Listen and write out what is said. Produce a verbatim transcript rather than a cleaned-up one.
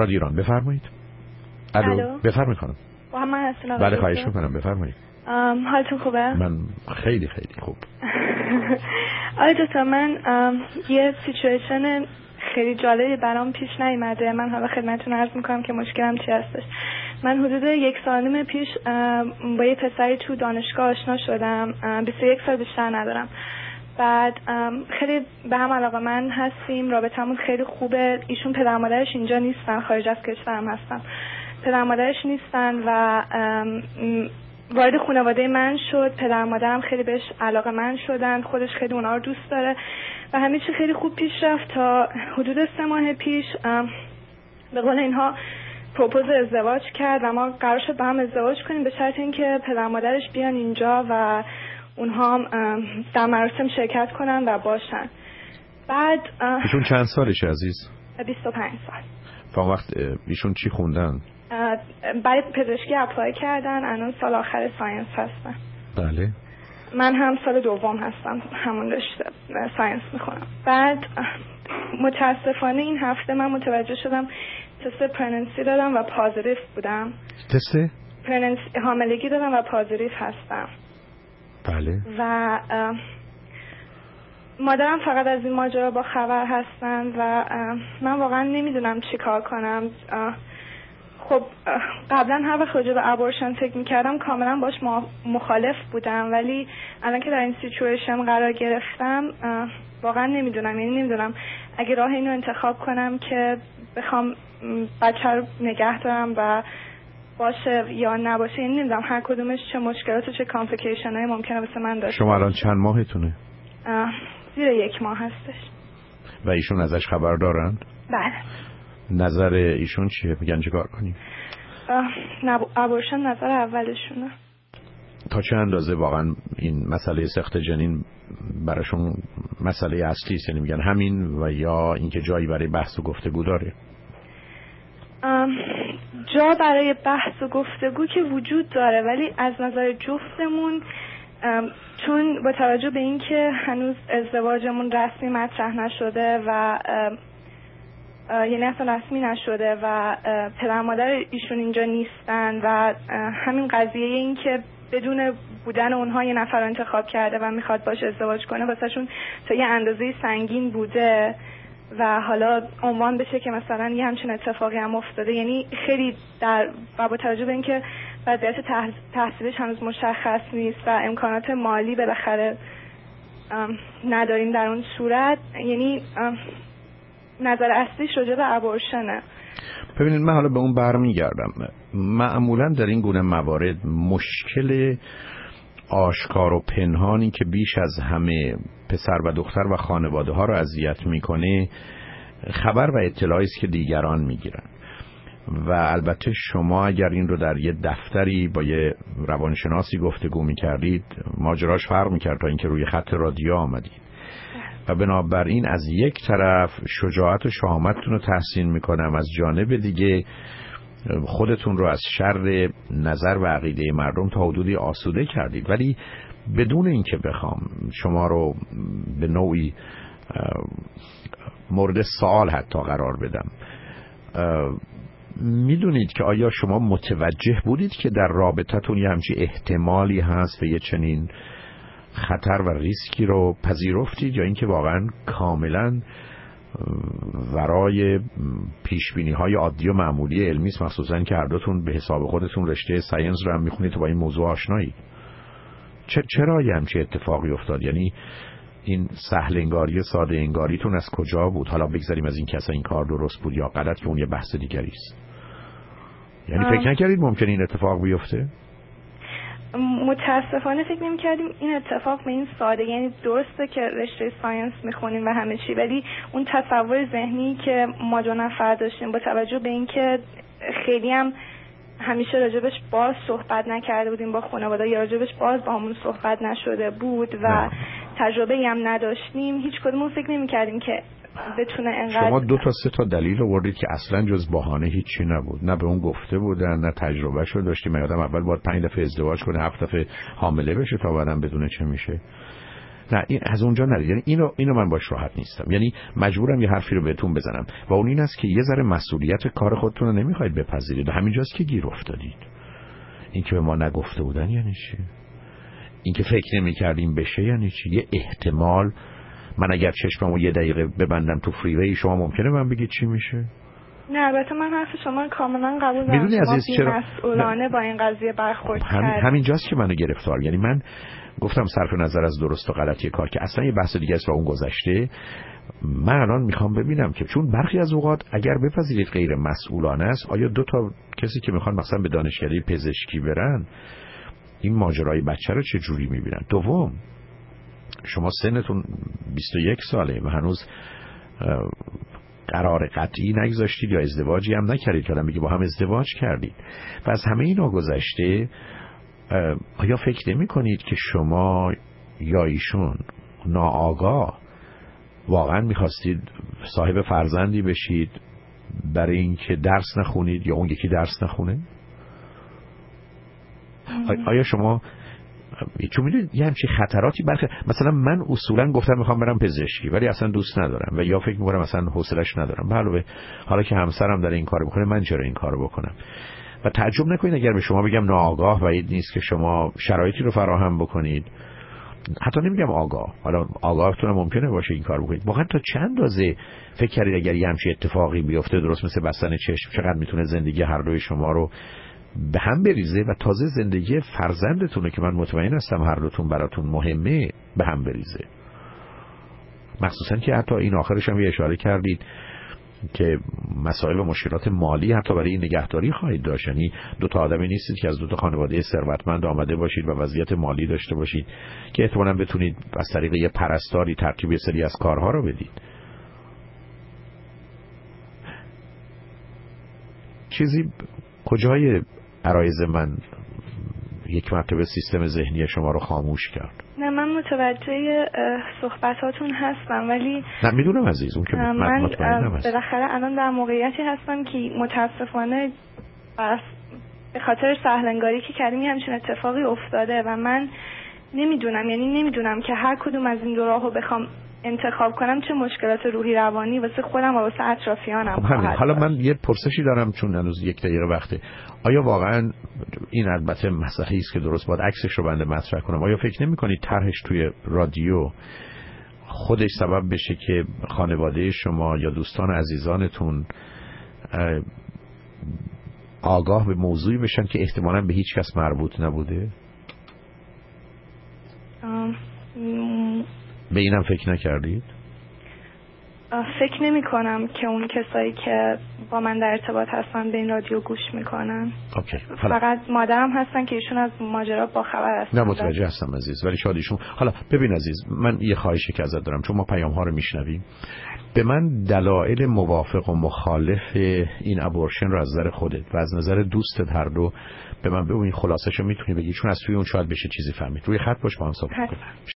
رادیو ایران، بفرمایید. الو، بفرمایید خانم. محمد هستم. بله خواهش میکنم بفرمایید. حالتون خوبه؟ من خیلی خیلی خوب. آره دکتر، من یه سیچویشن خیلی جالبی برام پیش نیامده. من حالا خدمتتون عرض میکنم که مشکلم چی هستش. من حدود یک سال نیم پیش با یه پسری تو دانشگاه آشنا شدم. بیست و یک سال بیشتر ندارم. بعد خیلی به هم علاقه‌مند هستیم، رابطمون خیلی خوبه. ایشون پدر مادرش اینجا نیستن، خارج از کشورم هستن. پدر مادرش نیستن و وارد خانواده من شد. پدر مادرم خیلی بهش علاقه‌مند شدن، خودش خیلی اونا رو دوست داره و همه چی خیلی خوب پیش رفت تا حدود سه ماه پیش به قول اینها پروپوز ازدواج کرد و ما قرار شد با هم ازدواج کنیم به شرط اینکه پدر مادرش بیان اینجا و اونها هم در مراسم شرکت کنن و باشن. بعد ایشون چند سالشه عزیز؟ بیست و پنج سال. فهم وقت ایشون چی خوندن؟ بعد پزشکی اپلای کردن، الان سال آخر ساینس هستن. بله. من هم سال دوم هستم، همون رشته ساینس میخونم. بعد متاسفانه این هفته من متوجه شدم تست پرگننسی دادم و پازیتیو بودم. تست پرگننسی حاملگی دادم و پازیتیو هستم. بله. و مادرم فقط از این ماجرا با خبر هستن و من واقعا نمیدونم چی کار کنم. خب قبلا هر وقت راجع به ابورشن فکر میکردم کاملا باش مخالف بودم، ولی الان که در این سیچویشن قرار گرفتم واقعا نمیدونم. یعنی نمیدونم اگه راه اینو انتخاب کنم که بخوام بچه رو نگه دارم و باشه یا نباشه. یعنی نمیدونم هر کدومش چه مشکلات و چه کامپلیکیشن های ممکنه واسه من داشته. شما الان چند ماهتونه؟ زیر یک ماه هستش. و ایشون ازش خبر دارن؟ بله. نظر ایشون چیه؟ میگن چه کار کنیم؟ ابورشن نظر اولشونه. تا چه اندازه واقعا این مسئله سخت جنین براشون مسئله اصلی است؟ یعنی میگن همین و یا اینکه جایی برای بحث و گفتگو داره؟ جا برای بحث و گفتگو که وجود داره، ولی از نظر جفتمون چون با توجه به اینکه هنوز ازدواجمون رسمی مطرح نشده و یعنی اصلا رسمی نشده و پدر مادر ایشون اینجا نیستن و همین قضیه این که بدون بودن اونها یه نفر رو انتخاب کرده و میخواد باش ازدواج کنه واسه شون تا یه اندازه سنگین بوده و حالا عنوان بشه که مثلا یه همچین اتفاقی هم افتاده. یعنی خیلی در و با توجه به اینکه وضعیت تحصیلش هنوز مشخص نیست و امکانات مالی بالاخره نداریم در اون صورت، یعنی نظر اصلیش راجع به ابورشنه. ببینید من حالا به اون برمیگردم. معمولا در این گونه موارد مشکل آشکار و پنهانی که بیش از همه پسر و دختر و خانواده ها رو اذیت میکنه خبر و اطلاعی است که دیگران میگیرن و البته شما اگر این رو در یه دفتری با یه روانشناسی گفتگو میکردید ماجراش فرق میکرد تا اینکه روی خط رادیو آمدید و بنابراین از یک طرف شجاعت و شهامتتون رو تحسین میکنم، از جانب دیگه خودتون رو از شر نظر و عقیده مردم تا حدودی آسوده کردید، ولی بدون اینکه بخوام شما رو به نوعی مورد سوال حتی قرار بدم، میدونید که آیا شما متوجه بودید که در رابطتون یه همچی احتمالی هست و یه چنین خطر و ریسکی رو پذیرفتید یا اینکه واقعا کاملا ورای پیشبینی های عادی و معمولی علمی است، مخصوصا که هر دوتون به حساب خودتون رشته ساینس رو هم میخونید و با این موضوع آشنایید؟ چرا یه همچی اتفاقی افتاد؟ یعنی این سهل انگاری ساده انگاریتون از کجا بود؟ حالا بگذاریم از این که اصلا این کار درست بود یا غلط که اون یه بحث دیگری است. یعنی فکر نکردید ممکنه این اتفاق بیفته؟ متاسفانه فکر نمی کردیم این اتفاق به این ساده، یعنی درسته که رشته ساینس میخونیم و همه چی، ولی اون تصور ذهنی که ما دو نفر داشتیم با توجه به این که خیلی هم همیشه راجبش باز صحبت نکرده بودیم با خانواده یا راجبش باز با همون صحبت نشده بود و تجربه هم نداشتیم، هیچ کدومون فکر نمی کردیم که بتونه انقدر. شما دو تا سه تا دلیل آوردید که اصلا جز بهانه هیچی نبود، نه به اون گفته بودن نه تجربه شو داشتیم. آدم اول باید پنج دفعه ازدواج کنه، هفت دفعه حامله بشه تا بعدم بدونه چه میشه. نه این از اونجا نرید. یعنی اینو اینو من باش راحت نیستم. یعنی مجبورم یه حرفی رو بهتون بزنم و اون این است که یه ذره مسئولیت کار خودتون رو نمیخواید بپذیرید. همینجاست که گیر افتادید. این که به ما نگفته بودن یعنی چی؟ این که فکر نمی‌کردیم بشه یعنی چی؟ یه احتمال. من اگر چشممو یه دقیقه ببندم تو فریوی شما ممکنه من بگید چی میشه؟ نه البته من حرف شما کاملا قبول دارم. میدونی عزیز چرا مسئولانه با این قضیه برخورد همین کردید. همینجاست که منو گرفتار. یعنی من گفتم صرف نظر از درست و غلطی کار که اصلا یه بحث دیگه است و اون گذشته. من الان میخوام ببینم که چون برخی از اوقات اگر بپذیرید غیر مسئولانه است، آیا دو تا کسی که میخوان مثلا به دانشکده پزشکی برن این ماجرای بچه رو چه جوری میبینن؟ دوم شما سنتون بیست و یک ساله و هنوز قرار قطعی نگذاشتید یا ازدواجی هم نکردید که آدم بگه با هم ازدواج کردید و از همه اینا گذشته، آیا فکر نمی کنید که شما یا ایشون ناآگاه واقعا میخواستید صاحب فرزندی بشید برای اینکه درس نخونید یا اون یکی درس نخونه؟ آیا شما چون میدونید یه همچین خطراتی برخی، مثلا من اصولا گفتم میخوام برم پزشکی ولی اصلا دوست ندارم و یا فکر میکنم اصلا حوصله‌اش ندارم، علاوه حالا که همسرم داره این کارو میکنه من چرا این کارو بکنم؟ و تعجب نکنید اگر به شما بگم ناآگاه بعید نیست که شما شرایطی رو فراهم بکنید، حتی نمیگم آگاه، حالا آگاهتون ممکنه باشه این کار بکنید. واقعا تا چند اندازه فکر کردید اگر یه همچین اتفاقی بیفته درست مثل بستن چشم چقدر میتونه زندگی هر دوی شما رو به هم بریزه و تازه زندگی فرزندتونه که من مطمئن هستم هر دوتون براتون مهمه به هم بریزه. مخصوصا که حتی این آخرش هم یه اشاره کردید که مسائل و مشکلات مالی حتی برای این نگهداری خواهید داشت. یعنی دو تا آدمی نیستید که از دو تا خانواده ثروتمند آمده باشید و وضعیت مالی داشته باشید که احتمالاً بتونید از طریق یه پرستاری ترتیب سری از کارها رو بدید. چیزی کجای عرایز من یک مرتبه سیستم ذهنی شما رو خاموش کرد؟ نه من متوجه صحبتاتون هستم ولی نه میدونم عزیز اون که من مطمئنم هست. بالاخره الان در موقعیتی هستم که متاسفانه بس به خاطر سهلنگاری که کردیم همچین اتفاقی افتاده و من نمیدونم، یعنی نمیدونم که هر کدوم از این دو راهو بخوام انتخاب کنم چه مشکلات روحی روانی واسه خودم و واسه اطرافیانم خب خواهد. حالا من یه پرسشی دارم چون هنوز یک دقیقه وقته. آیا واقعا این البته مسئله است که درست باید عکسش رو بنده مطرح کنم، آیا فکر نمی‌کنید طرحش توی رادیو خودش سبب بشه که خانواده شما یا دوستان عزیزانتون آگاه به موضوعی بشن که احتمالاً به هیچ کس مربوط نبوده؟ ام... به اینم فکر نکردید؟ فکر نمی کنم که اون کسایی که با من در ارتباط هستن به این رادیو گوش میکنن. اوکی. فقط مادرم هستن که ایشون از ماجرا با خبر هستن. نه متوجه هستم عزیز ولی شاید ایشون. حالا ببین عزیز من یه خواهشی که ازت دارم چون ما پیام ها رو میشنویم، به من دلایل موافق و مخالف این ابورشن رو از نظر خودت و از نظر دوستت هر دو به من بگو. این خلاصه‌شو میتونی بگی چون از توی اون شاید بشه چیزی فهمید. روی خط باش با هم صحبت کنیم.